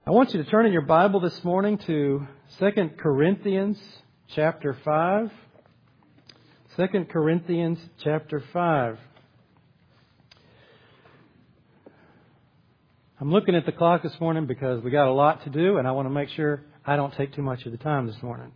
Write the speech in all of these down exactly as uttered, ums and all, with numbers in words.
I want you to turn in your Bible this morning to Second Corinthians chapter five. Second Corinthians chapter five. I'm looking at the clock this morning because we got a lot to do, and I want to make sure I don't take too much of the time this morning.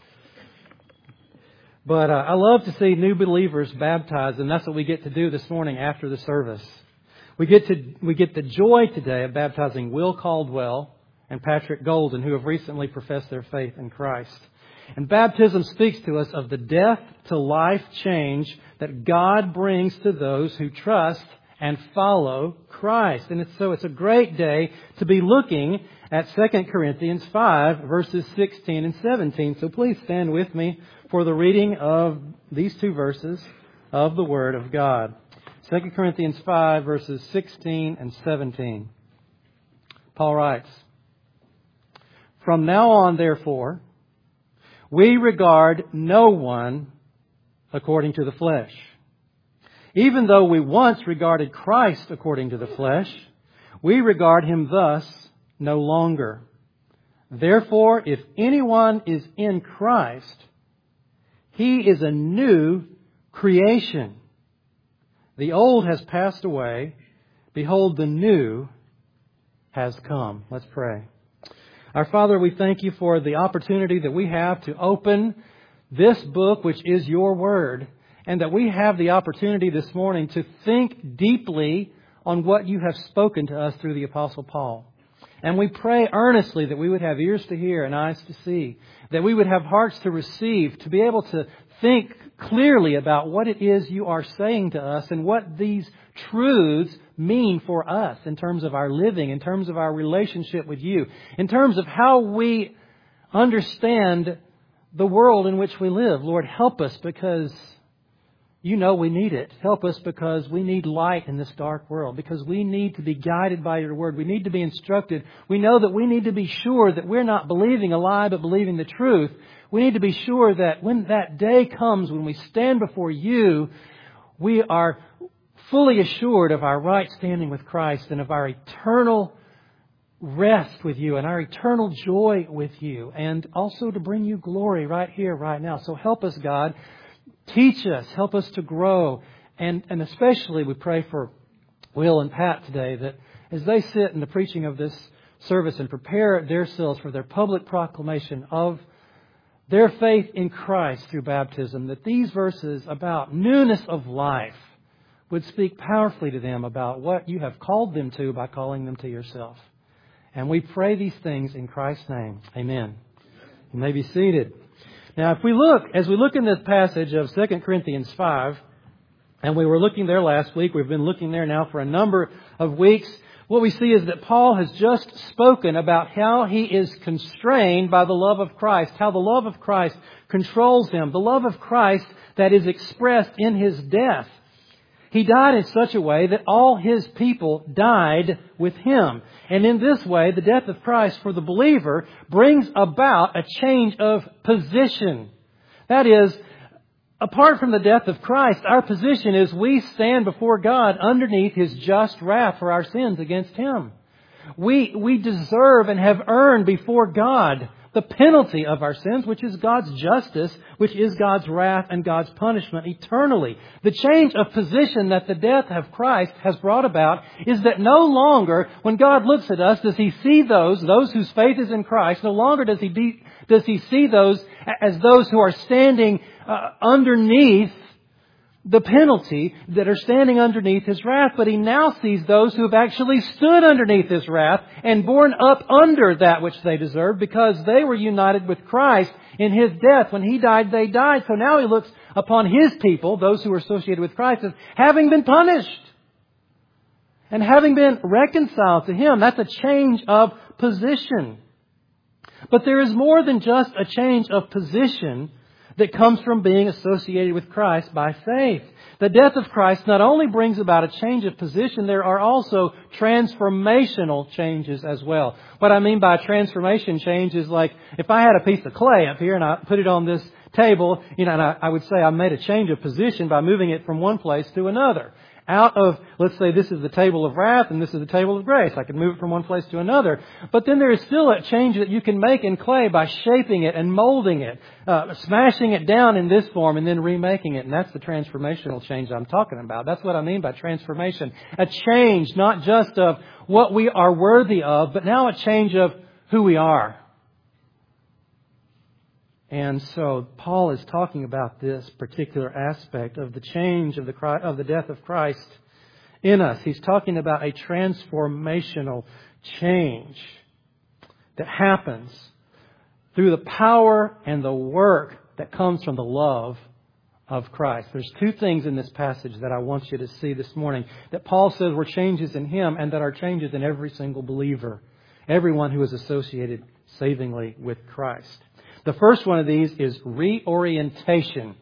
But uh, I love to see new believers baptized, and that's what we get to do this morning after the service. We get to we get the joy today of baptizing Will Caldwell and Patrick Golden, who have recently professed their faith in Christ. And baptism speaks to us of the death to life change that God brings to those who trust and follow Christ. And it's, so it's a great day to be looking at Second Corinthians five, verses sixteen and seventeen. So please stand with me for the reading of these two verses of the Word of God. Second Corinthians five, verses sixteen and seventeen. Paul writes, "From now on, therefore, we regard no one according to the flesh. Even though we once regarded Christ according to the flesh, we regard Him thus no longer. Therefore, if anyone is in Christ, he is a new creation. The old has passed away. Behold, the new has come." Let's pray. Our Father, we thank You for the opportunity that we have to open this book, which is Your Word, and that we have the opportunity this morning to think deeply on what You have spoken to us through the Apostle Paul. And we pray earnestly that we would have ears to hear and eyes to see, that we would have hearts to receive, to be able to think clearly about what it is You are saying to us and what these truths mean for us in terms of our living, in terms of our relationship with You, in terms of how we understand the world in which we live. Lord, help us because You know we need it. Help us because we need light in this dark world, because we need to be guided by Your Word. We need to be instructed. We know that we need to be sure that we're not believing a lie, but believing the truth. We need to be sure that when that day comes, when we stand before You, we are fully assured of our right standing with Christ and of our eternal rest with You and our eternal joy with You, and also to bring You glory right here, right now. So help us, God. Teach us. Help us to grow. And, and especially we pray for Will and Pat today, that as they sit in the preaching of this service and prepare themselves for their public proclamation of their faith in Christ through baptism, that these verses about newness of life would speak powerfully to them about what You have called them to by calling them to Yourself. And we pray these things in Christ's name. Amen. You may be seated. Now, if we look, as we look in this passage of Second Corinthians five, and we were looking there last week, we've been looking there now for a number of weeks, what we see is that Paul has just spoken about how he is constrained by the love of Christ, how the love of Christ controls him, the love of Christ that is expressed in His death. He died in such a way that all His people died with Him. And in this way, the death of Christ for the believer brings about a change of position. That is, apart from the death of Christ, our position is we stand before God underneath His just wrath for our sins against Him. We, we deserve and have earned before God the penalty of our sins, which is God's justice, which is God's wrath and God's punishment eternally. The change of position that the death of Christ has brought about is that no longer, when God looks at us, does He see those, those whose faith is in Christ, no longer does He, de- does he see those as those who are standing uh, underneath the penalty, that are standing underneath His wrath, but He now sees those who have actually stood underneath His wrath and borne up under that which they deserved, because they were united with Christ in His death. When He died, they died. So now He looks upon His people, those who are associated with Christ, as having been punished and having been reconciled to Him. That's a change of position. But there is more than just a change of position that comes from being associated with Christ by faith. The death of Christ not only brings about a change of position, there are also transformational changes as well. What I mean by transformation change is like if I had a piece of clay up here and I put it on this table, you know, and I, I would say I made a change of position by moving it from one place to another. Out of, let's say this is the table of wrath and this is the table of grace. I can move it from one place to another. But then there is still a change that you can make in clay by shaping it and molding it, uh, smashing it down in this form and then remaking it. And that's the transformational change I'm talking about. That's what I mean by transformation. A change not just of what we are worthy of, but now a change of who we are. And so Paul is talking about this particular aspect of the change of the of the death of Christ in us. He's talking about a transformational change that happens through the power and the work that comes from the love of Christ. There's two things in this passage that I want you to see this morning. That Paul says were changes in Him and that are changes in every single believer. Everyone who is associated savingly with Christ. The first one of these is reorientation.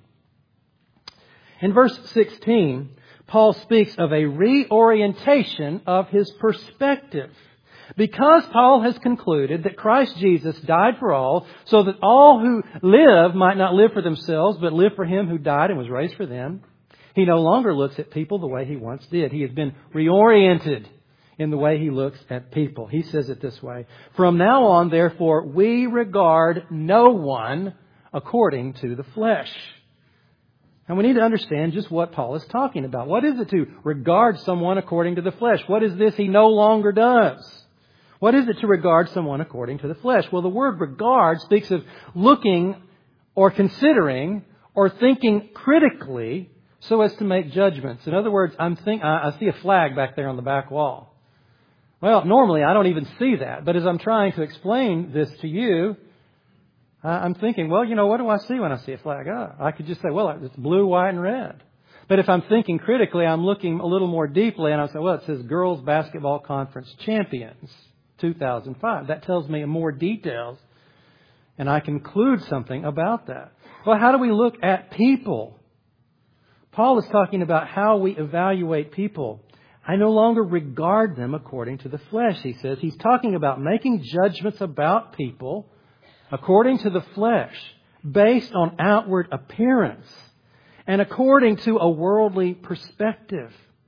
In verse sixteen, Paul speaks of a reorientation of his perspective. Because Paul has concluded that Christ Jesus died for all, so that all who live might not live for themselves, but live for Him who died and was raised for them, he no longer looks at people the way he once did. He has been reoriented in the way he looks at people. He says it this way: "From now on, therefore, we regard no one according to the flesh." And we need to understand just what Paul is talking about. What is it to regard someone according to the flesh? What is this he no longer does? What is it to regard someone according to the flesh? Well, the word regard speaks of looking or considering or thinking critically so as to make judgments. In other words, I'm think, I see a flag back there on the back wall. Well, normally I don't even see that. But as I'm trying to explain this to you, I'm thinking, well, you know, what do I see when I see a flag? Oh, I could just say, well, it's blue, white, and red. But if I'm thinking critically, I'm looking a little more deeply, and I say, well, it says Girls Basketball Conference Champions two thousand five. That tells me more details, and I conclude something about that. Well, how do we look at people? Paul is talking about how we evaluate people. I no longer regard them according to the flesh, he says. He's talking about making judgments about people according to the flesh, based on outward appearance, and according to a worldly perspective.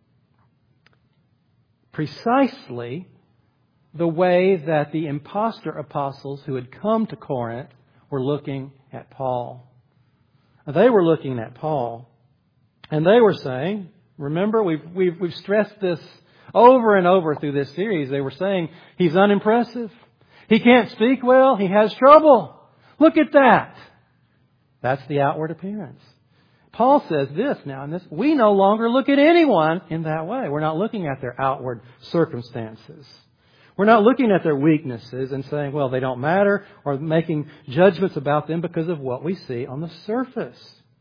Precisely the way that the impostor apostles who had come to Corinth were looking at Paul. They were looking at Paul, and they were saying, remember, we've, we've, we've stressed this over and over through this series. They were saying, he's unimpressive. He can't speak well. He has trouble. Look at that. That's the outward appearance. Paul says this now, and this, we no longer look at anyone in that way. We're not looking at their outward circumstances. We're not looking at their weaknesses and saying, well, they don't matter, or making judgments about them because of what we see on the surface.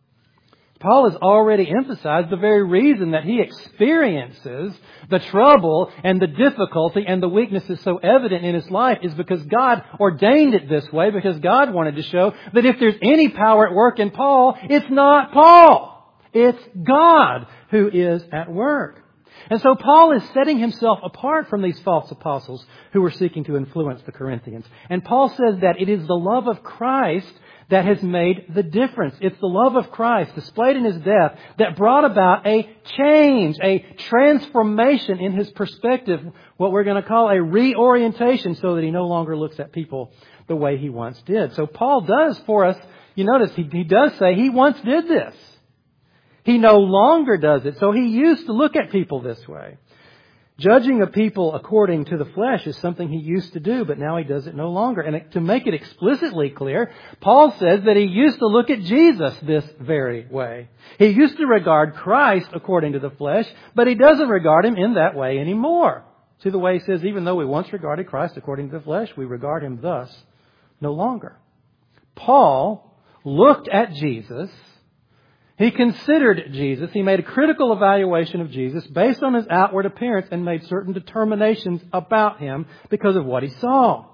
Paul has already emphasized the very reason that he experiences the trouble and the difficulty and the weaknesses so evident in his life is because God ordained it this way, because God wanted to show that if there's any power at work in Paul, it's not Paul. It's God who is at work. And so Paul is setting himself apart from these false apostles who were seeking to influence the Corinthians. And Paul says that it is the love of Christ that has made the difference. It's the love of Christ displayed in His death that brought about a change, a transformation in his perspective, what we're going to call a reorientation, so that he no longer looks at people the way he once did. So Paul does for us, you notice he, he does say he once did this. He no longer does it. So he used to look at people this way. Judging a people according to the flesh is something he used to do, but now he does it no longer. And to make it explicitly clear, Paul says that he used to look at Jesus this very way. He used to regard Christ according to the flesh, but he doesn't regard Him in that way anymore. See the way he says, even though we once regarded Christ according to the flesh, we regard Him thus no longer. Paul looked at Jesus. He considered Jesus. He made a critical evaluation of Jesus based on His outward appearance and made certain determinations about Him because of what he saw.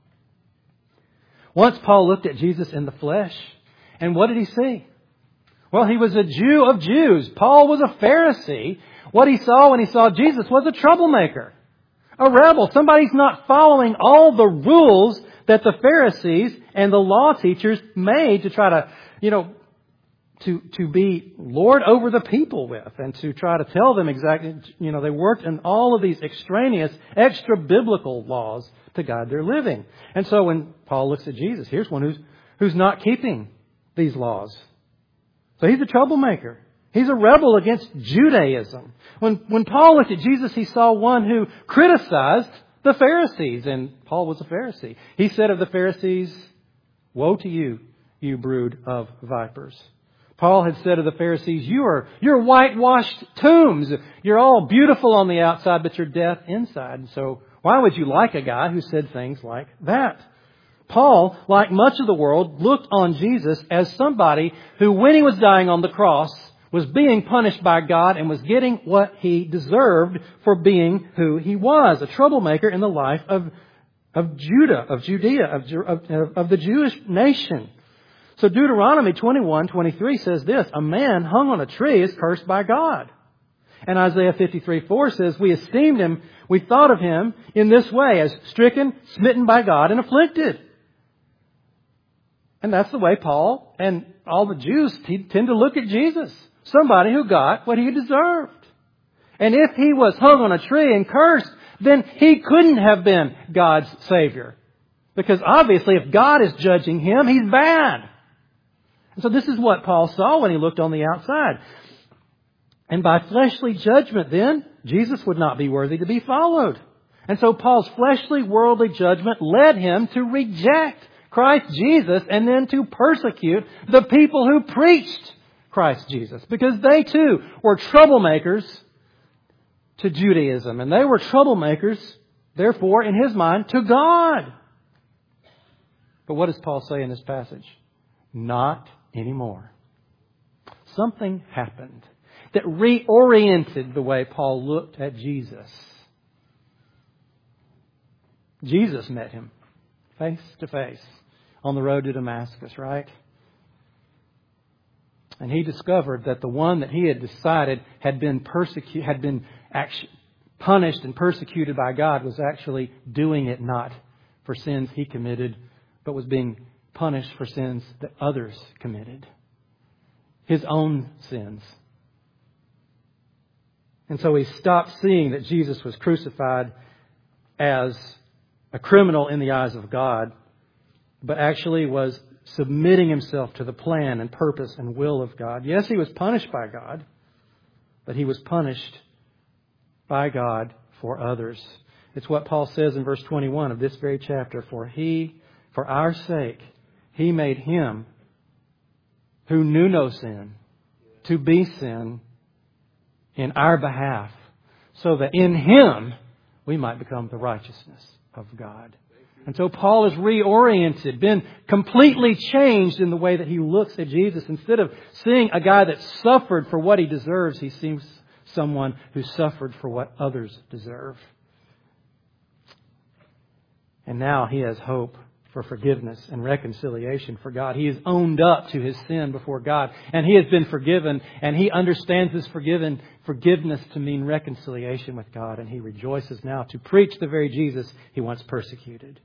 Once Paul looked at Jesus in the flesh, and what did he see? Well, he was a Jew of Jews. Paul was a Pharisee. What he saw when he saw Jesus was a troublemaker, a rebel, somebody who's not following all the rules that the Pharisees and the law teachers made to try to, you know, to, to be Lord over the people with and to try to tell them exactly, you know, they worked in all of these extraneous, extra biblical laws to guide their living. And so when Paul looks at Jesus, here's one who's, who's not keeping these laws. So he's a troublemaker. He's a rebel against Judaism. When, when Paul looked at Jesus, he saw one who criticized the Pharisees. And Paul was a Pharisee. He said of the Pharisees, "Woe to you, you brood of vipers." Paul had said of the Pharisees, you are, you're whitewashed tombs. You're all beautiful on the outside, but you're deaf inside. And so why would you like a guy who said things like that? Paul, like much of the world, looked on Jesus as somebody who, when he was dying on the cross, was being punished by God and was getting what he deserved for being who he was, a troublemaker in the life of, of Judah, of Judea, of, of, of the Jewish nation. So Deuteronomy twenty-one twenty-three says this, "A man hung on a tree is cursed by God." And Isaiah fifty-three four says, "We esteemed him, we thought of him in this way, as stricken, smitten by God, and afflicted." And that's the way Paul and all the Jews tend to look at Jesus. Somebody who got what he deserved. And if he was hung on a tree and cursed, then he couldn't have been God's Savior. Because obviously if God is judging him, he's bad. And so this is what Paul saw when he looked on the outside. And by fleshly judgment then, Jesus would not be worthy to be followed. And so Paul's fleshly, worldly judgment led him to reject Christ Jesus and then to persecute the people who preached Christ Jesus. Because they too were troublemakers to Judaism. And they were troublemakers, therefore, in his mind, to God. But what does Paul say in this passage? Not anymore. Something happened that reoriented the way Paul looked at Jesus. Jesus met him face to face on the road to Damascus, right? And he discovered that the one that he had decided had been persecuted, had been actually punished and persecuted by God was actually doing it not for sins he committed, but was being punished for sins that others committed. His own sins. And so he stopped seeing that Jesus was crucified as a criminal in the eyes of God, but actually was submitting himself to the plan and purpose and will of God. Yes, he was punished by God, but he was punished by God for others. It's what Paul says in verse twenty-one of this very chapter. For he, for our sake, he made him who knew no sin to be sin in our behalf, so that in him we might become the righteousness of God. And so Paul is reoriented, been completely changed in the way that he looks at Jesus. Instead of seeing a guy that suffered for what he deserves, he sees someone who suffered for what others deserve. And now he has hope for forgiveness and reconciliation for God. He has owned up to his sin before God, and he has been forgiven, and he understands this forgiven forgiveness to mean reconciliation with God, and he rejoices now to preach the very Jesus he once persecuted.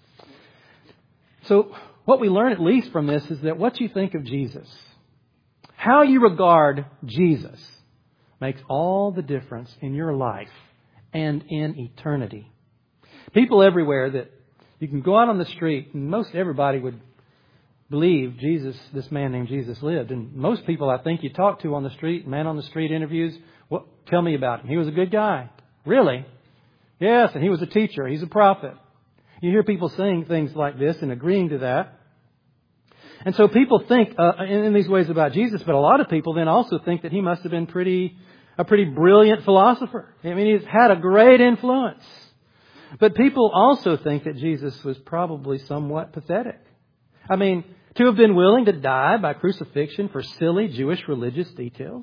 So what we learn at least from this is that what you think of Jesus, how you regard Jesus, makes all the difference in your life and in eternity. People everywhere that you can go out on the street, and most everybody would believe Jesus, this man named Jesus, lived. And most people I think you talk to on the street, man on the street interviews, what, tell me about him. He was a good guy. Really? Yes, and he was a teacher. He's a prophet. You hear people saying things like this and agreeing to that. And so people think uh, in, in these ways about Jesus, but a lot of people then also think that he must have been pretty a pretty brilliant philosopher. I mean, he's had a great influence. But people also think that Jesus was probably somewhat pathetic. I mean, to have been willing to die by crucifixion for silly Jewish religious details.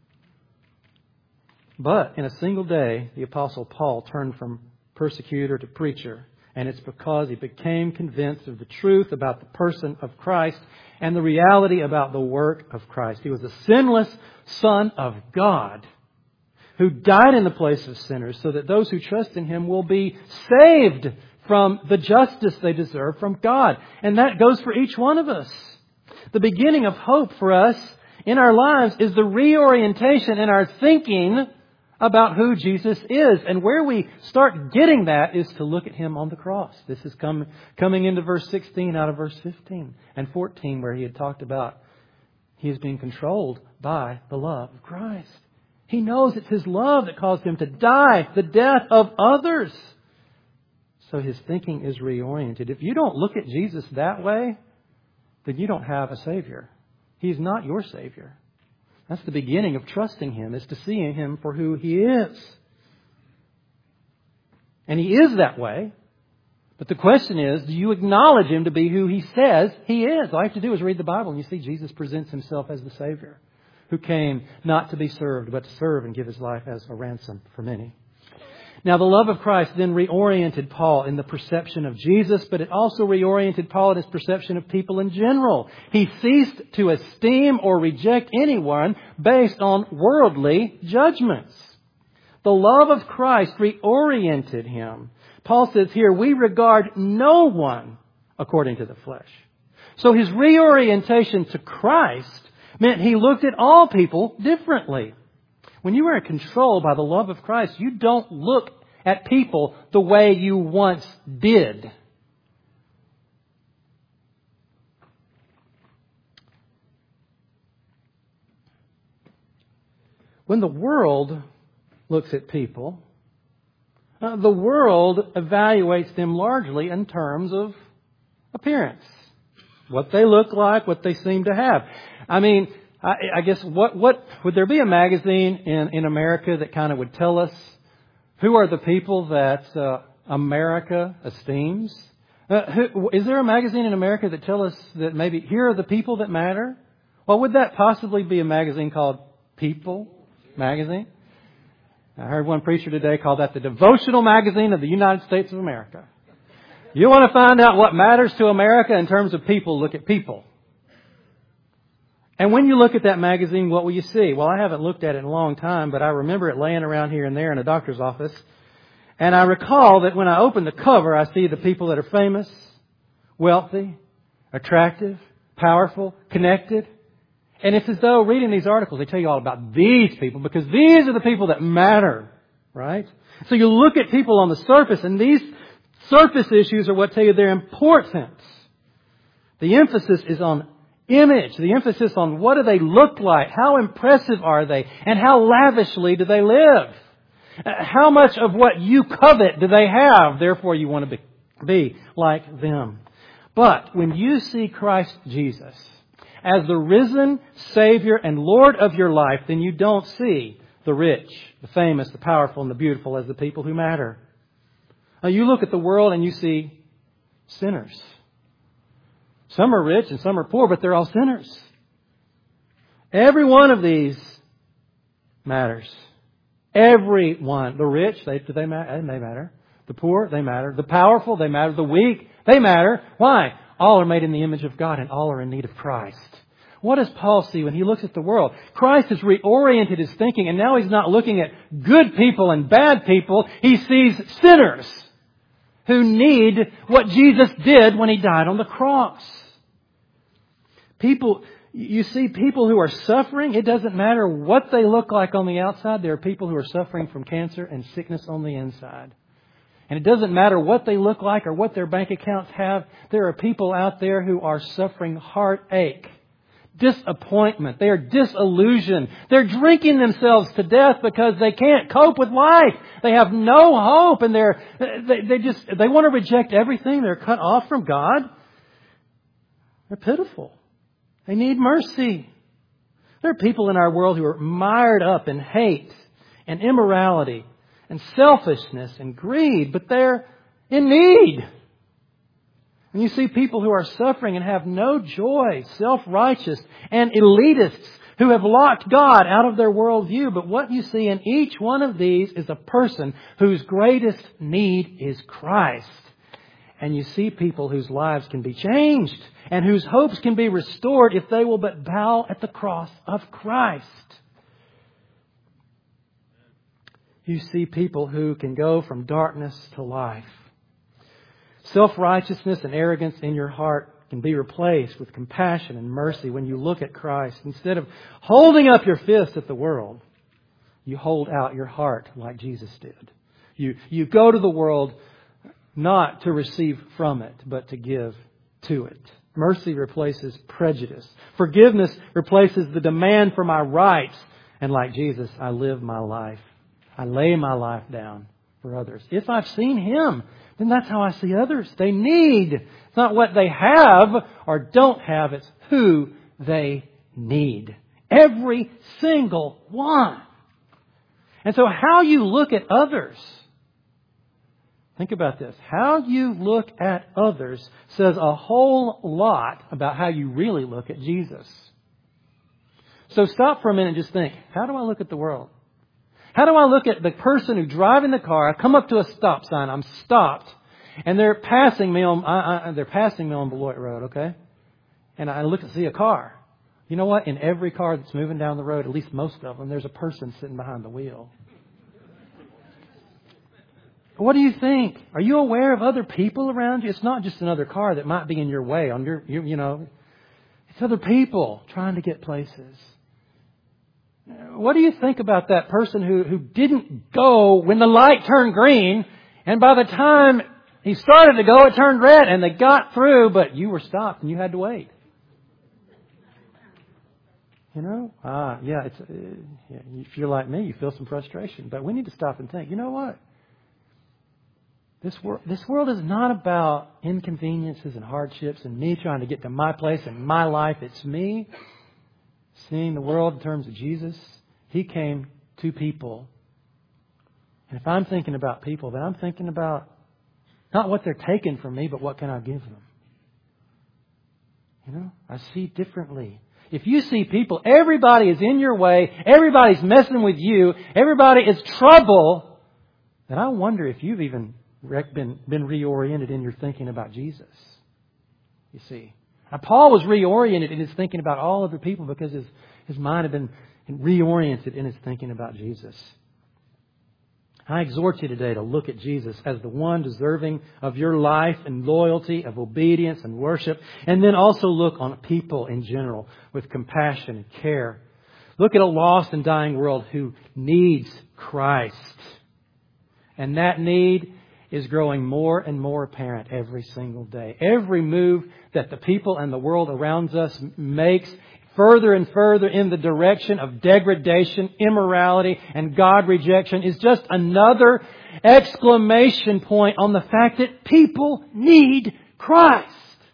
But in a single day, the Apostle Paul turned from persecutor to preacher. And it's because he became convinced of the truth about the person of Christ and the reality about the work of Christ. He was a sinless Son of God who died in the place of sinners so that those who trust in him will be saved from the justice they deserve from God. And that goes for each one of us. The beginning of hope for us in our lives is the reorientation in our thinking about who Jesus is. And where we start getting that is to look at Him on the cross. This is com- coming into verse sixteen out of verse fifteen and fourteen, where he had talked about he is being controlled by the love of Christ. He knows it's His love that caused Him to die the death of others. So his thinking is reoriented. If you don't look at Jesus that way, then you don't have a Savior. He's not your Savior. That's the beginning of trusting Him, is to see Him for who He is. And He is that way. But the question is, do you acknowledge Him to be who He says He is? All you have to do is read the Bible and you see Jesus presents Himself as the Savior, who came not to be served, but to serve and give His life as a ransom for many. Now, the love of Christ then reoriented Paul in the perception of Jesus, but it also reoriented Paul in his perception of people in general. He ceased to esteem or reject anyone based on worldly judgments. The love of Christ reoriented him. Paul says here, we regard no one according to the flesh. So his reorientation to Christ meant he looked at all people differently. When you are controlled by the love of Christ, you don't look at people the way you once did. When the world looks at people, uh, the world evaluates them largely in terms of appearance. What they look like, what they seem to have. I mean, I, I guess what, what, would there be a magazine in, in America that kind of would tell us who are the people that uh, America esteems? Uh, who, is there a magazine in America that tell us that maybe here are the people that matter? Well, would that possibly be a magazine called People Magazine? I heard one preacher today call that the devotional magazine of the United States of America. You want to find out what matters to America in terms of people, look at people. And when you look at that magazine, what will you see? Well, I haven't looked at it in a long time, but I remember it laying around here and there in a doctor's office. And I recall that when I open the cover, I see the people that are famous, wealthy, attractive, powerful, connected. And it's as though reading these articles, they tell you all about these people because these are the people that matter, right? So you look at people on the surface, and these surface issues are what tell you their importance. The emphasis is on image. The emphasis on what do they look like? How impressive are they? And how lavishly do they live? How much of what you covet do they have? Therefore, you want to be, be like them. But when you see Christ Jesus as the risen Savior and Lord of your life, then you don't see the rich, the famous, the powerful, and the beautiful as the people who matter. Now, you look at the world and you see sinners. Some are rich and some are poor, but they're all sinners. Every one of these matters. Every one. The rich, they, do they matter? They matter. The poor, they matter. The powerful, they matter. The weak, they matter. Why? All are made in the image of God and all are in need of Christ. What does Paul see when he looks at the world? Christ has reoriented his thinking, and now he's not looking at good people and bad people. He sees sinners who need what Jesus did when He died on the cross. People, you see people who are suffering. It doesn't matter what they look like on the outside. There are people who are suffering from cancer and sickness on the inside. And it doesn't matter what they look like or what their bank accounts have. There are people out there who are suffering heartache, disappointment. They are disillusioned. They're drinking themselves to death because they can't cope with life. They have no hope, and they're they, they just they want to reject everything. They're cut off from God. They're pitiful. They need mercy. There are people in our world who are mired up in hate and immorality and selfishness and greed, but they're in need. And you see people who are suffering and have no joy, self-righteous and elitists who have locked God out of their worldview. But what you see in each one of these is a person whose greatest need is Christ. And you see people whose lives can be changed and whose hopes can be restored if they will but bow at the cross of Christ. You see people who can go from darkness to life. Self-righteousness and arrogance in your heart can be replaced with compassion and mercy when you look at Christ. Instead of holding up your fist at the world, you hold out your heart like Jesus did. You, you go to the world not to receive from it, but to give to it. Mercy replaces prejudice. Forgiveness replaces the demand for my rights. And like Jesus, I live my life. I lay my life down for others. If I've seen Him, then that's how I see others. They need. It's not what they have or don't have. It's who they need. Every single one. And so how you look at others, think about this. How you look at others says a whole lot about how you really look at Jesus. So stop for a minute and just think, how do I look at the world? How do I look at the person who's driving the car? I come up to a stop sign. I'm stopped. And they're passing me on, I, I, they're passing me on Beloit Road, okay? And I look and see a car. You know what? In every car that's moving down the road, at least most of them, there's a person sitting behind the wheel. What do you think? Are you aware of other people around you? It's not just another car that might be in your way on your, you, you know, it's other people trying to get places. What do you think about that person who, who didn't go when the light turned green, and by the time he started to go, it turned red, and they got through, but you were stopped and you had to wait? You know? Ah, yeah, it's, uh, yeah, if you're like me, you feel some frustration. But we need to stop and think, you know what? This world, this world is not about inconveniences and hardships and me trying to get to my place in my life. It's me seeing the world in terms of Jesus. He came to people. And if I'm thinking about people, then I'm thinking about not what they're taking from me, but what can I give them? You know, I see differently. If you see people, everybody is in your way, everybody's messing with you, everybody is trouble, then I wonder if you've even been, been reoriented in your thinking about Jesus. You see. Now, Paul was reoriented in his thinking about all other people because his, his mind had been reoriented in his thinking about Jesus. I exhort you today to look at Jesus as the one deserving of your life and loyalty, of obedience and worship, and then also look on people in general with compassion and care. Look at a lost and dying world who needs Christ. And that need is growing more and more apparent every single day. Every move that the people and the world around us makes further and further in the direction of degradation, immorality, and God rejection is just another exclamation point on the fact that people need Christ.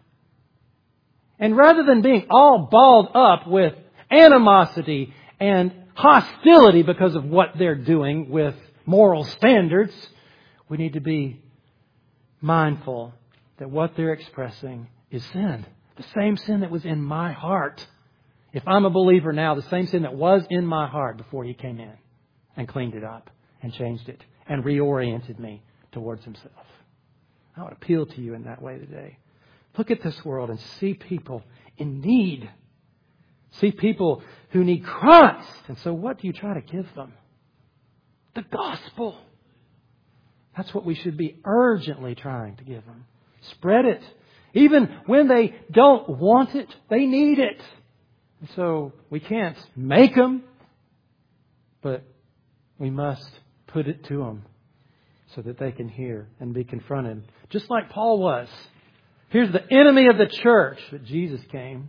And rather than being all balled up with animosity and hostility because of what they're doing with moral standards, we need to be mindful that what they're expressing is sin. The same sin that was in my heart. If I'm a believer now, the same sin that was in my heart before He came in and cleaned it up and changed it and reoriented me towards Himself. I would appeal to you in that way today. Look at this world and see people in need. See people who need Christ. And so what do you try to give them? The gospel. That's what we should be urgently trying to give them. Spread it. Even when they don't want it, they need it. And so we can't make them, but we must put it to them so that they can hear and be confronted. Just like Paul was. Here's the enemy of the church, but Jesus came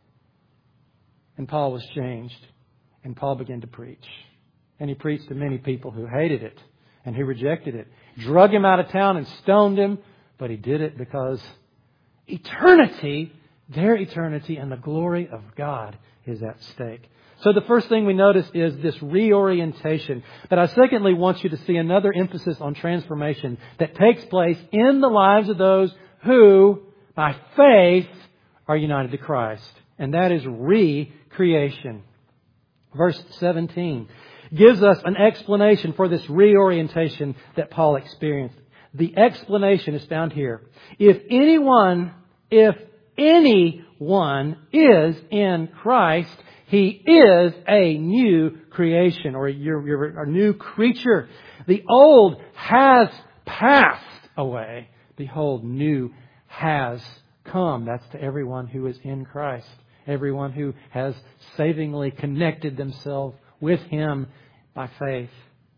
and Paul was changed and Paul began to preach. And he preached to many people who hated it and who rejected it. Drug him out of town and stoned him, but he did it because eternity, their eternity and the glory of God is at stake. So the first thing we notice is this reorientation. But I secondly want you to see another emphasis on transformation that takes place in the lives of those who, by faith, are united to Christ. And that is recreation. Verse seventeen gives us an explanation for this reorientation that Paul experienced. The explanation is found here. If anyone, if anyone is in Christ, he is a new creation, or you're, you're a new creature. The old has passed away. Behold, new has come. That's to everyone who is in Christ. Everyone who has savingly connected themselves with Him by faith.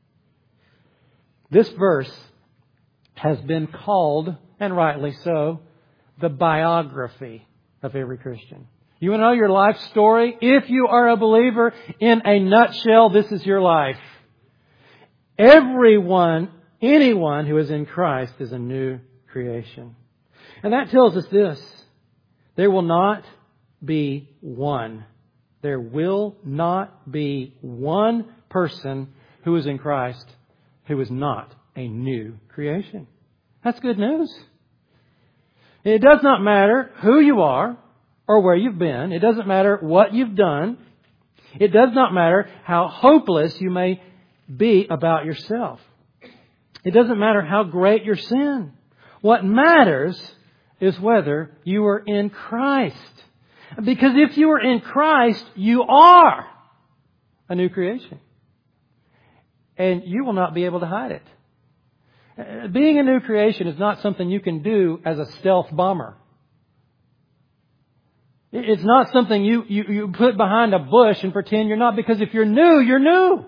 This verse has been called, and rightly so, the biography of every Christian. You want to know your life story? If you are a believer, in a nutshell, this is your life. Everyone, anyone who is in Christ is a new creation. And that tells us this: there will not be one. There will not be one person who is in Christ who is not a new creation. That's good news. It does not matter who you are or where you've been. It doesn't matter what you've done. It does not matter how hopeless you may be about yourself. It doesn't matter how great your sin. What matters is whether you are in Christ. Because if you are in Christ, you are a new creation. And you will not be able to hide it. Being a new creation is not something you can do as a stealth bomber. It's not something you, you, you put behind a bush and pretend you're not, because if you're new, you're new.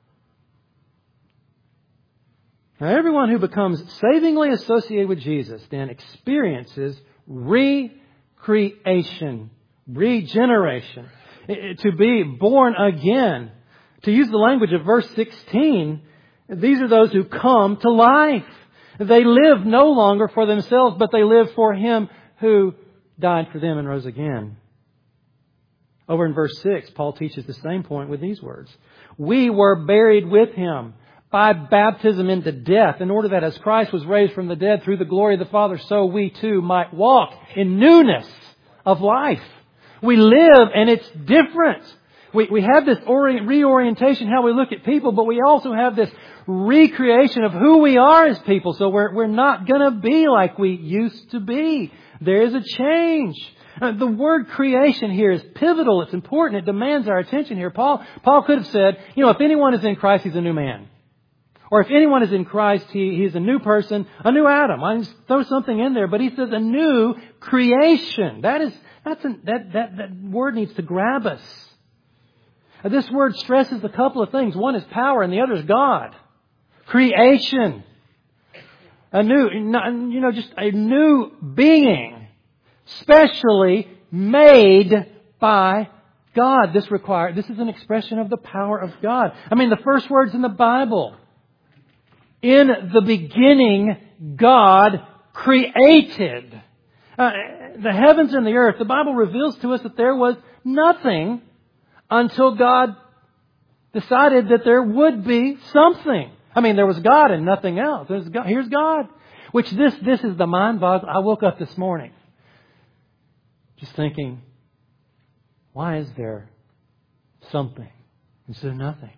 Now, everyone who becomes savingly associated with Jesus then experiences recreation, regeneration, to be born again. To use the language of verse sixteen, these are those who come to life. They live no longer for themselves, but they live for Him who died for them and rose again. Over in verse six, Paul teaches the same point with these words. We were buried with Him by baptism into death, in order that as Christ was raised from the dead through the glory of the Father, so we too might walk in newness of life. We live, and it's different. We, we have this orient, reorientation, how we look at people, but we also have this recreation of who we are as people. So we're, we're not going to be like we used to be. There is a change. Uh, the word creation here is pivotal. It's important. It demands our attention here. Paul, Paul could have said, you know, if anyone is in Christ, he's a new man. Or if anyone is in Christ, he, he's a new person, a new Adam. I just throw something in there, but he says a new creation. That is, that's an, that, that, that word needs to grab us. This word stresses a couple of things. One is power and the other is God. Creation. A new, you know, just a new being. Specially made by God. This require, this is an expression of the power of God. I mean, the first words in the Bible. In the beginning, God created. Uh, the heavens and the earth. The Bible reveals to us that there was nothing until God decided that there would be something. I mean, there was God and nothing else. There's God, here's God. Which this, this is the mind boggle. I woke up this morning just thinking, why is there something instead of nothing?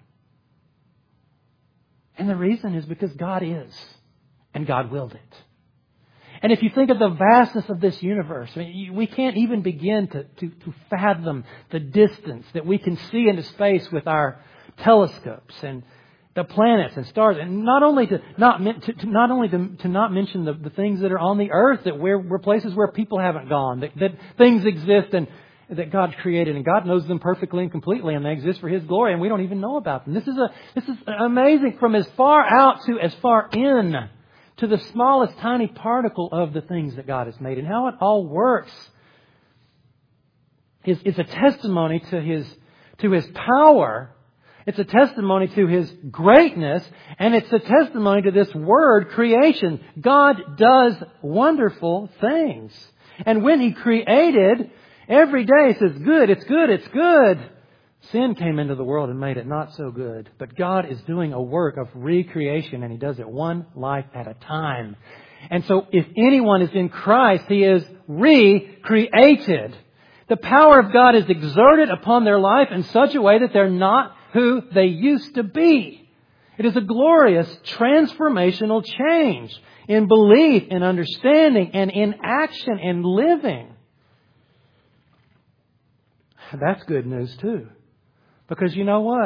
And the reason is because God is. And God willed it. And if you think of the vastness of this universe, I mean, we can't even begin to, to, to fathom the distance that we can see into space with our telescopes and the planets and stars. And not only to not to, to not only to, to not mention the, the things that are on the earth, that we're, we're places where people haven't gone, that, that things exist and that God created, and God knows them perfectly and completely, and they exist for His glory, and we don't even know about them. This is a this is amazing, from as far out to as far in, to the smallest tiny particle of the things that God has made, and how it all works. Is it's a testimony to His to His power. It's a testimony to His greatness, and it's a testimony to this word, creation. God does wonderful things, and when He created, every day says, good, it's good, it's good. Sin came into the world and made it not so good. But God is doing a work of recreation, and He does it one life at a time. And so if anyone is in Christ, he is recreated. The power of God is exerted upon their life in such a way that they're not who they used to be. It is a glorious transformational change in belief, in understanding, and in action and living. That's good news too. Because you know what?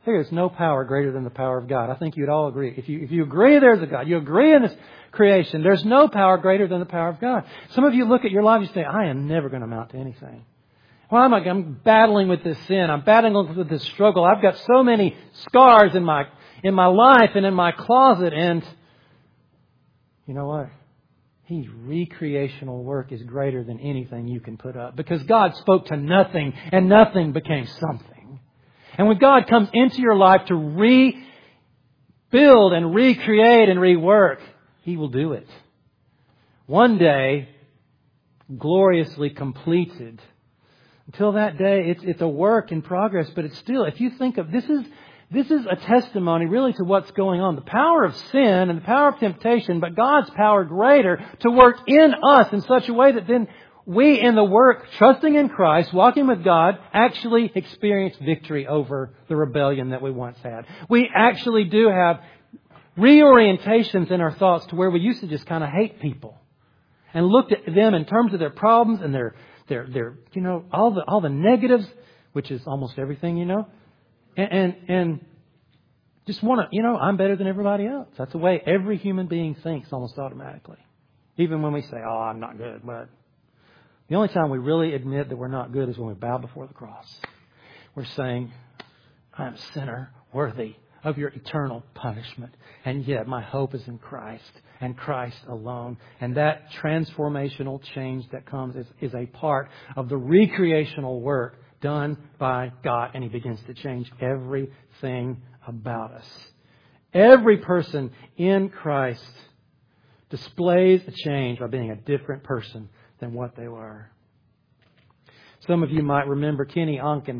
There is no power greater than the power of God. I think you'd all agree. If you, if you agree there's a God, you agree in this creation, there's no power greater than the power of God. Some of you look at your life and you say, I am never going to amount to anything. Why am I? I'm battling with this sin. I'm battling with this struggle. I've got so many scars in my, in my life and in my closet. And you know what? His recreational work is greater than anything you can put up. Because God spoke to nothing and nothing became something. And when God comes into your life to rebuild and recreate and rework, He will do it. One day, gloriously completed. Until that day, it's, it's a work in progress, but it's still, if you think of, this is, this is a testimony really to what's going on. The power of sin and the power of temptation, but God's power greater to work in us in such a way that then we in the work, trusting in Christ, walking with God, actually experience victory over the rebellion that we once had. We actually do have reorientations in our thoughts to where we used to just kind of hate people and looked at them in terms of their problems and their They're, they're, you know, all the, all the negatives, which is almost everything, you know, and, and, and just want to, you know, I'm better than everybody else. That's the way every human being thinks almost automatically. Even when we say, oh, I'm not good. But the only time we really admit that we're not good is when we bow before the cross. We're saying, I am a sinner worthy of your eternal punishment. And yet my hope is in Christ and Christ alone. And that transformational change that comes is, is a part of the recreational work done by God. And He begins to change everything about us. Every person in Christ displays a change by being a different person than what they were. Some of you might remember Kenny Onken.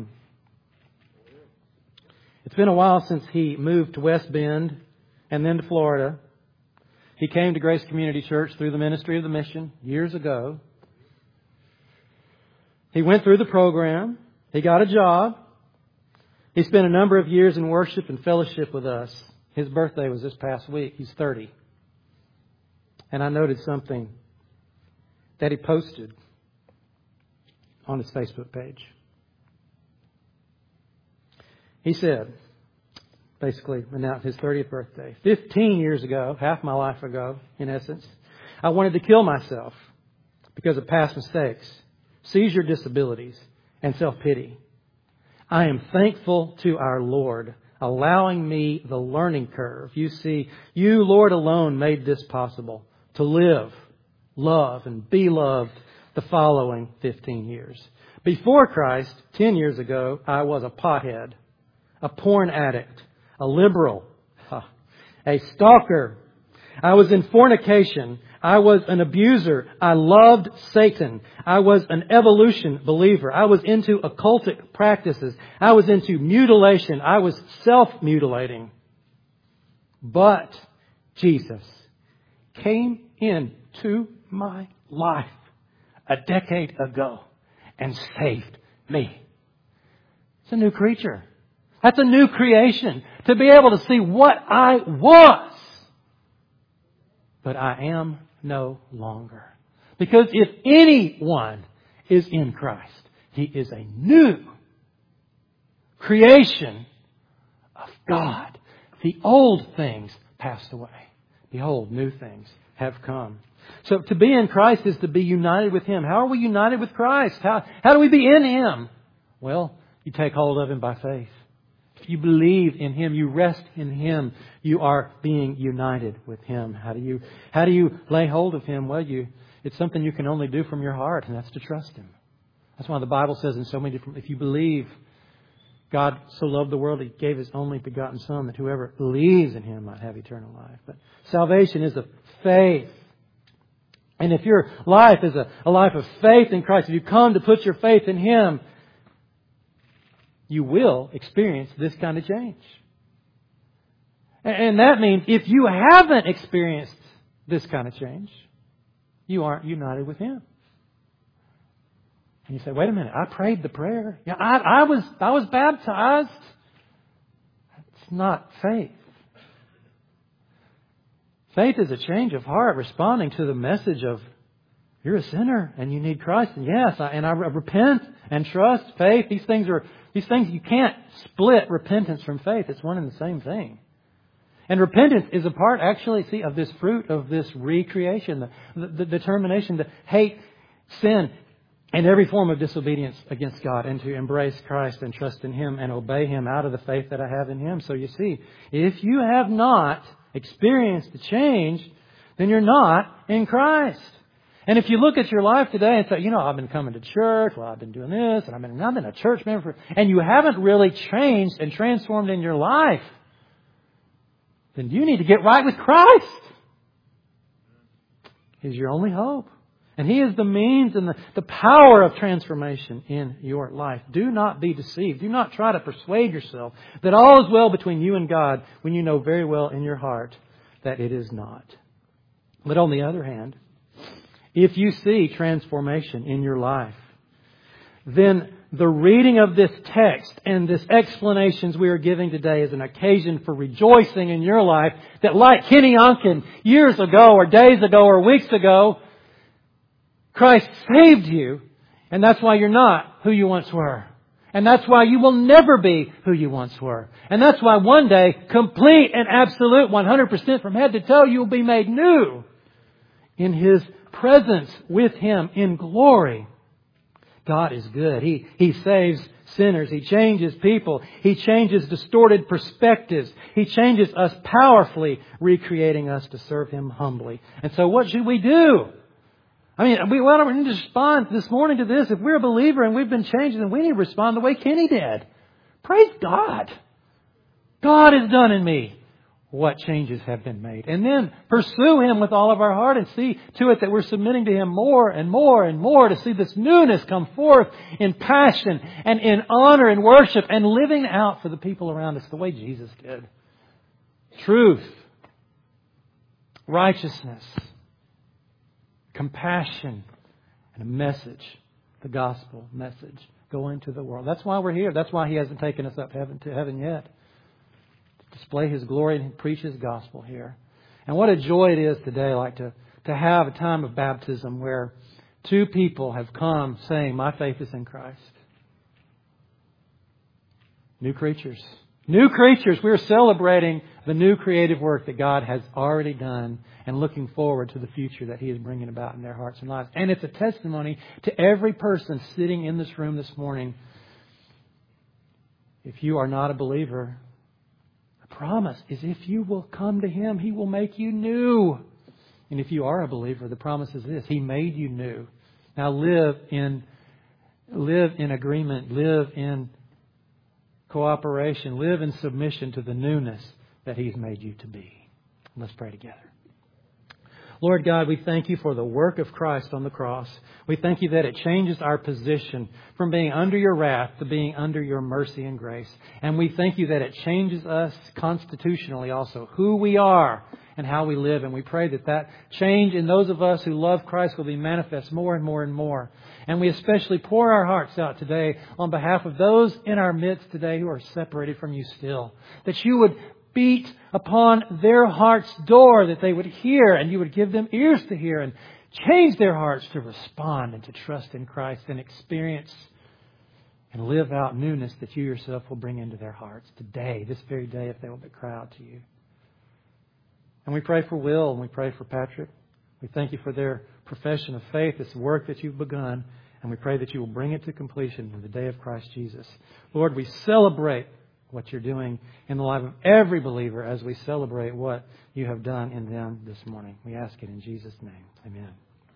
It's been a while since he moved to West Bend and then to Florida. He came to Grace Community Church through the ministry of the mission years ago. He went through the program. He got a job. He spent a number of years in worship and fellowship with us. His birthday was this past week. He's thirty. And I noted something that he posted on his Facebook page. He said, basically, announced his thirtieth birthday. Fifteen years ago, half my life ago, in essence, I wanted to kill myself because of past mistakes, seizure disabilities, and self-pity. I am thankful to our Lord, allowing me the learning curve. You see, you, Lord, alone made this possible, to live, love, and be loved the following fifteen years. Before Christ, ten years ago, I was a pothead, a porn addict, a liberal, a stalker. I was in fornication. I was an abuser. I loved Satan. I was an evolution believer. I was into occultic practices. I was into mutilation. I was self-mutilating. But Jesus came into my life a decade ago and saved me. It's a new creature. That's a new creation. To be able to see what I was. But I am no longer. Because if anyone is in Christ, he is a new creation of God. The old things passed away. Behold, new things have come. So to be in Christ is to be united with Him. How are we united with Christ? How, how do we be in Him? Well, you take hold of Him by faith. If you believe in Him, you rest in Him, you are being united with Him. How do you, how do you lay hold of Him? Well, you, it's something you can only do from your heart, and that's to trust Him. That's why the Bible says in so many different, if you believe God so loved the world, He gave His only begotten Son, that whoever believes in Him might have eternal life. But salvation is of faith. And if your life is a, a life of faith in Christ, if you come to put your faith in Him, you will experience this kind of change. And that means if you haven't experienced this kind of change, you aren't united with Him. And you say, wait a minute, I prayed the prayer. Yeah, I, I was I was baptized. That's not faith. Faith is a change of heart, responding to the message of You're a sinner and you need Christ. And yes, I, and I repent and trust, faith. These things are, these things, you can't split repentance from faith. It's one and the same thing. And repentance is a part, actually, see, of this fruit of this recreation, the, the, the determination to hate sin and every form of disobedience against God, and to embrace Christ and trust in Him and obey Him out of the faith that I have in Him. So you see, if you have not experienced the change, then you're not in Christ. And if you look at your life today and say, you know, I've been coming to church, well, I've been doing this, and I've been, I've been a church member, and you haven't really changed and transformed in your life, then you need to get right with Christ. He's your only hope. And He is the means and the, the power of transformation in your life. Do not be deceived. Do not try to persuade yourself that all is well between you and God when you know very well in your heart that it is not. But on the other hand, if you see transformation in your life, then the reading of this text and this explanations we are giving today is an occasion for rejoicing in your life that, like Kenny Youngkin years ago or days ago or weeks ago, Christ saved you, and that's why you're not who you once were. And that's why you will never be who you once were. And that's why one day, complete and absolute, one hundred percent from head to toe, you will be made new in His presence with Him in glory. God is good. He, He saves sinners. He changes people. He changes distorted perspectives. He changes us powerfully, recreating us to serve Him humbly. And so what should we do? I mean, we, well, we need to respond this morning to this. If we're a believer and we've been changed, then we need to respond the way Kenny did. Praise God. God has done in me what changes have been made. And then pursue Him with all of our heart and see to it that we're submitting to Him more and more and more to see this newness come forth in passion and in honor and worship and living out for the people around us the way Jesus did. Truth, righteousness, compassion, and a message, the gospel message, go into the world. That's why we're here. That's why He hasn't taken us up heaven to heaven yet. To display His glory and preach His gospel here. And what a joy it is today, like to, to have a time of baptism where two people have come saying, my faith is in Christ. New creatures. New creatures. We're celebrating the new creative work that God has already done and looking forward to the future that He is bringing about in their hearts and lives. And it's a testimony to every person sitting in this room this morning. If you are not a believer, the promise is if you will come to Him, He will make you new. And if you are a believer, the promise is this: He made you new. Now live in, live in agreement, live in cooperation, live in submission to the newness that He's made you to be. Let's pray together. Lord God, we thank You for the work of Christ on the cross. We thank You that it changes our position from being under Your wrath to being under Your mercy and grace. And we thank You that it changes us constitutionally also, who we are and how we live. And we pray that that change in those of us who love Christ will be manifest more and more and more. And we especially pour our hearts out today on behalf of those in our midst today who are separated from You still. That You would beat upon their heart's door, that they would hear and You would give them ears to hear and change their hearts to respond and to trust in Christ and experience and live out newness that You Yourself will bring into their hearts today, this very day, if they will but cry out to You. And we pray for Will and we pray for Patrick. We thank You for their profession of faith, this work that You've begun, and we pray that You will bring it to completion in the day of Christ Jesus. Lord, we celebrate what You're doing in the life of every believer as we celebrate what You have done in them this morning. We ask it in Jesus' name. Amen.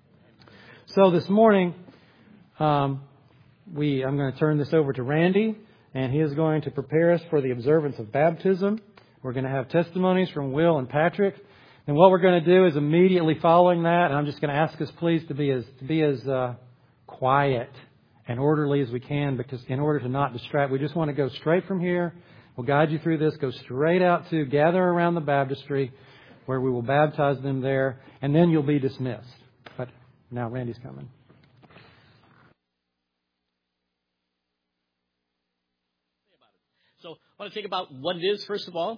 So this morning, um, we I'm going to turn this over to Randy, and he is going to prepare us for the observance of baptism. We're going to have testimonies from Will and Patrick. And what we're going to do is immediately following that, and I'm just going to ask us please to be as to be as uh, quiet and orderly as we can, because in order to not distract, we just want to go straight from here. We'll guide you through this. Go straight out to gather around the baptistry, where we will baptize them there, and then you'll be dismissed. But now Randy's coming. So I want to think about what it is, first of all.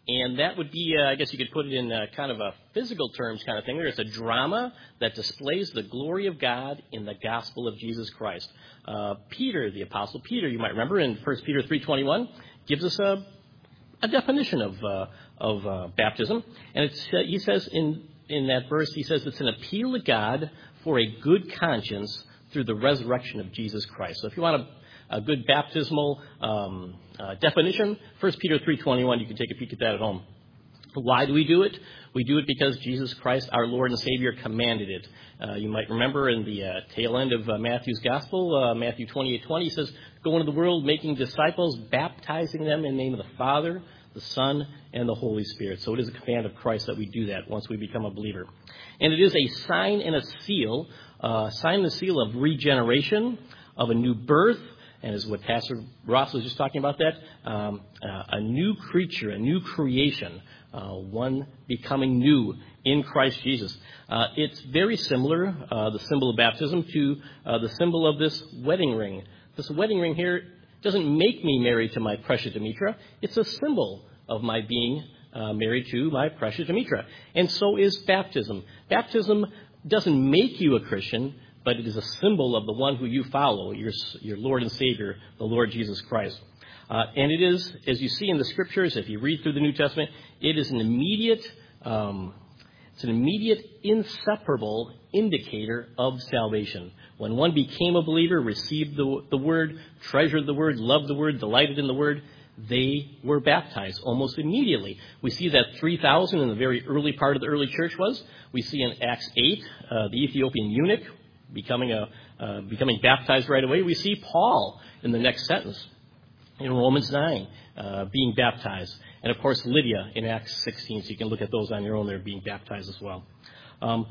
And that would be, uh, I guess you could put it in uh, kind of a physical terms kind of thing. There's a drama that displays the glory of God in the gospel of Jesus Christ. Uh, Peter, the Apostle Peter, you might remember in First Peter three twenty-one, gives us a, a definition of uh, of uh, baptism. And it's, uh, he says in, in that verse, he says it's an appeal to God for a good conscience through the resurrection of Jesus Christ. So if you want a, a good baptismal um, uh, definition, First Peter three twenty-one, you can take a peek at that at home. Why do we do it? We do it because Jesus Christ, our Lord and Savior, commanded it. Uh, you might remember in the uh, tail end of uh, Matthew's Gospel, uh, Matthew twenty-eight twenty, he says, "Go into the world making disciples, baptizing them in the name of the Father, the Son, and the Holy Spirit." So it is a command of Christ that we do that once we become a believer. And it is a sign and a seal, uh, sign and a seal of regeneration, of a new birth, and as what Pastor Ross was just talking about that, um, uh, a new creature, a new creation, uh, one becoming new in Christ Jesus. Uh, it's very similar, uh, the symbol of baptism, to uh, the symbol of this wedding ring. This wedding ring here doesn't make me married to my precious Demetra. It's a symbol of my being uh, married to my precious Demetra. And so is baptism. Baptism doesn't make you a Christian, but it is a symbol of the one who you follow, your, your Lord and Savior, the Lord Jesus Christ. Uh, and it is, as you see in the Scriptures, if you read through the New Testament, it is an immediate, um, it's an immediate, inseparable indicator of salvation. When one became a believer, received the, the Word, treasured the Word, loved the Word, delighted in the Word, they were baptized almost immediately. We see that three thousand in the very early part of the early church was. We see in Acts eight, uh, the Ethiopian eunuch becoming a uh, becoming baptized right away. We see Paul in the next sentence in Romans nine uh, being baptized. And, of course, Lydia in Acts sixteen. So you can look at those on your own. They're being baptized as well. Um,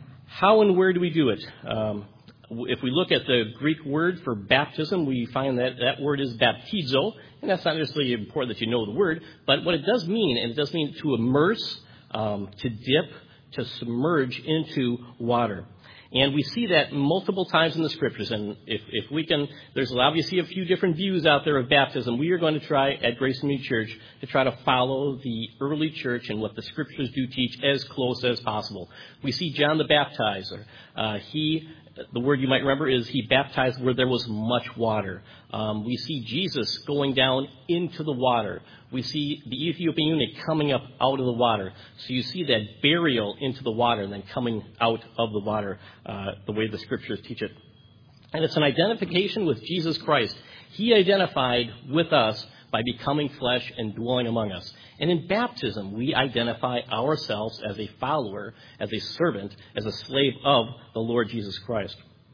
how and where do we do it? Um, if we look at the Greek word for baptism, we find that that word is baptizo. And that's not necessarily important that you know the word. But what it does mean, and it does mean to immerse, um, to dip, to submerge into water. And we see that multiple times in the Scriptures. And if, if we can, there's obviously a few different views out there of baptism. We are going to try at Grace Community Church to try to follow the early church and what the Scriptures do teach as close as possible. We see John the Baptizer. Uh, he, the word you might remember is he baptized where there was much water. Um, we see Jesus going down into the water. We see the Ethiopian eunuch coming up out of the water. So you see that burial into the water and then coming out of the water, uh, the way the Scriptures teach it. And it's an identification with Jesus Christ. He identified with us by becoming flesh and dwelling among us. And in baptism, we identify ourselves as a follower, as a servant, as a slave of the Lord Jesus Christ.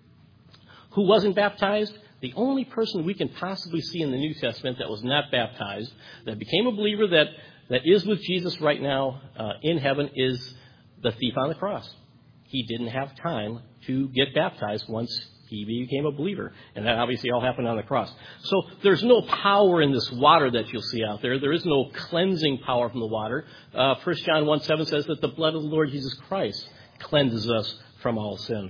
Who wasn't baptized? The only person we can possibly see in the New Testament that was not baptized, that became a believer, that, that is with Jesus right now uh, in heaven, is the thief on the cross. He didn't have time to get baptized once he became a believer. And that obviously all happened on the cross. So there's no power in this water that you'll see out there. There is no cleansing power from the water. Uh, First John one seven says that the blood of the Lord Jesus Christ cleanses us from all sin.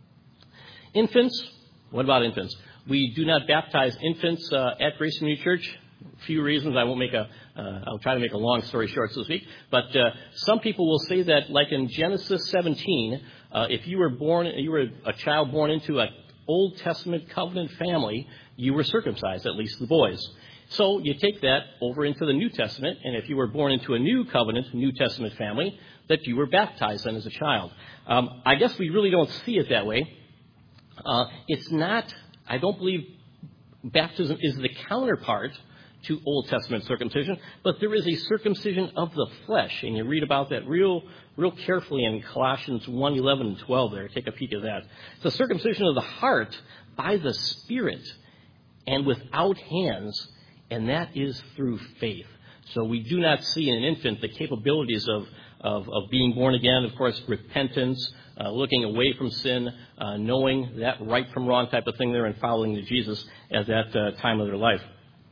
Infants, what about infants? We do not baptize infants uh, at Grace Community Church. A few reasons. I won't make a, uh, I'll try to make a long story short, so to speak. But uh, some people will say that, like in Genesis seventeen, uh, if you were born, you were a child born into an Old Testament covenant family, you were circumcised, at least the boys. So you take that over into the New Testament, and if you were born into a new covenant, New Testament family, that you were baptized then as a child. Um, I guess we really don't see it that way. Uh, it's not, I don't believe baptism is the counterpart to Old Testament circumcision, but there is a circumcision of the flesh, and you read about that real real carefully in Colossians one, eleven, and twelve there. Take a peek at that. It's a circumcision of the heart by the Spirit and without hands, and that is through faith. So we do not see in an infant the capabilities of, of, of being born again, of course, repentance, uh, looking away from sin, uh, knowing that right from wrong type of thing there, and following to Jesus at that uh, time of their life.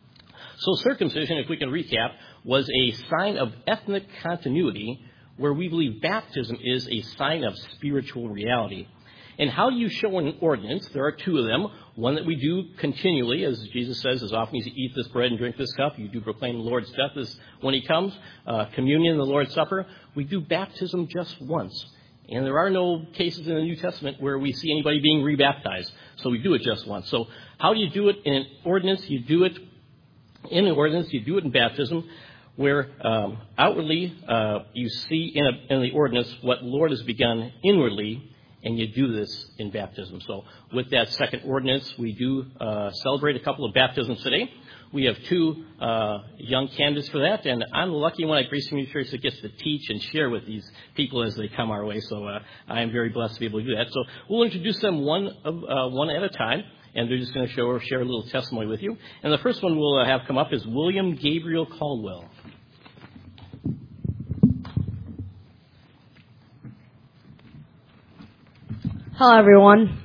So circumcision, if we can recap, was a sign of ethnic continuity, where we believe baptism is a sign of spiritual reality. And how you show an ordinance, there are two of them. One that we do continually, as Jesus says, as often as you eat this bread and drink this cup, you do proclaim the Lord's death as when he comes. Uh, communion, the Lord's Supper. We do baptism just once. And there are no cases in the New Testament where we see anybody being rebaptized. So we do it just once. So how do you do it in an ordinance? You do it in an ordinance. You do it in baptism, where um, outwardly uh, you see in, a, in the ordinance what the Lord has begun inwardly, and you do this in baptism. So with that second ordinance, we do uh, celebrate a couple of baptisms today. We have two uh, young candidates for that, and I'm the lucky one at Grace Community Church that gets to teach and share with these people as they come our way. So uh, I am very blessed to be able to do that. So we'll introduce them one of, uh, one at a time, and they're just going to show or share a little testimony with you. And the first one we'll uh, have come up is William Gabriel Caldwell. Hello, everyone.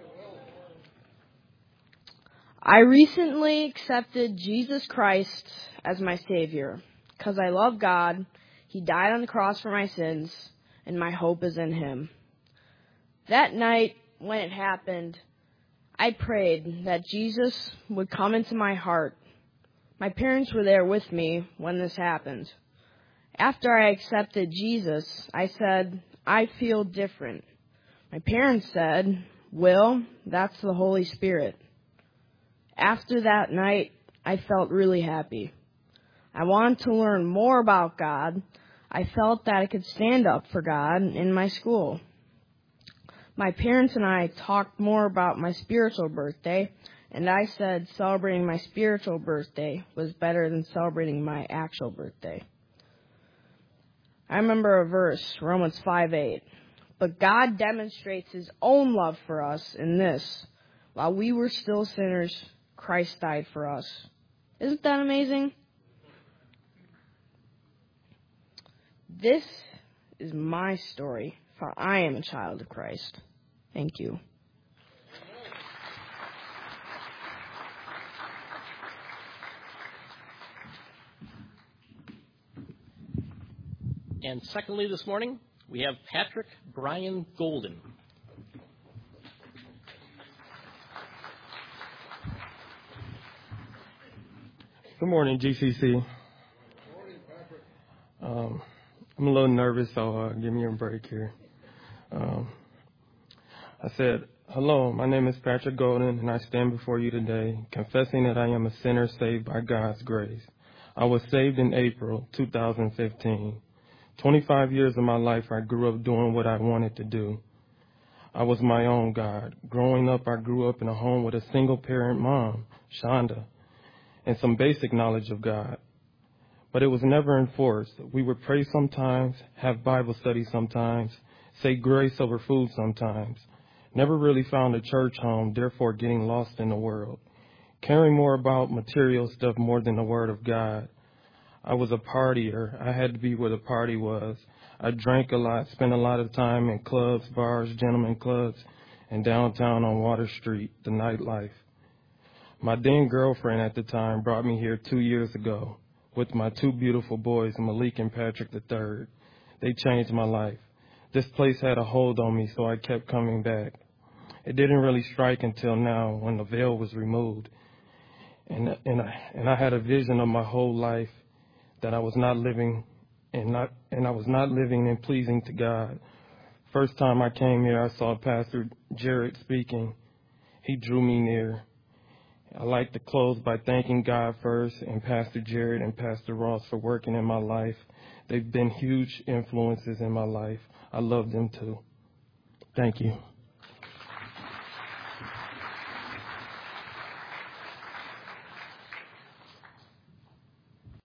I recently accepted Jesus Christ as my Savior because I love God. He died on the cross for my sins, and my hope is in Him. That night, when it happened, I prayed that Jesus would come into my heart. My parents were there with me when this happened. After I accepted Jesus, I said, I feel different. My parents said, Will, that's the Holy Spirit. After that night, I felt really happy. I wanted to learn more about God. I felt that I could stand up for God in my school. My parents and I talked more about my spiritual birthday, and I said celebrating my spiritual birthday was better than celebrating my actual birthday. I remember a verse, Romans five eight. But God demonstrates His own love for us in this. While we were still sinners, Christ died for us. Isn't that amazing? This is my story, for I am a child of Christ. Thank you. And secondly this morning, we have Patrick Brian Golden. Good morning, G C C. Good morning, Patrick. Um, I'm a little nervous, so uh, give me a break here. Um, I said, hello, my name is Patrick Golden, and I stand before you today confessing that I am a sinner saved by God's grace. I was saved in April two thousand fifteen. twenty-five years of my life, I grew up doing what I wanted to do. I was my own God. Growing up, I grew up in a home with a single-parent mom, Shonda, and some basic knowledge of God. But it was never enforced. We would pray sometimes, have Bible study sometimes, say grace over food sometimes. Never really found a church home, therefore getting lost in the world. Caring more about material stuff more than the Word of God. I was a partier. I had to be where the party was. I drank a lot, spent a lot of time in clubs, bars, gentlemen clubs, and downtown on Water Street, the nightlife. My then girlfriend at the time brought me here two years ago with my two beautiful boys, Malik and Patrick the third. They changed my life. This place had a hold on me, so I kept coming back. It didn't really strike until now when the veil was removed. And, and, I, and I had a vision of my whole life that I was not living and not and I was not living and pleasing to God. First time I came here, I saw Pastor Jared speaking. He drew me near. I like to close by thanking God first and Pastor Jared and Pastor Ross for working in my life. They've been huge influences in my life. I love them too. Thank you.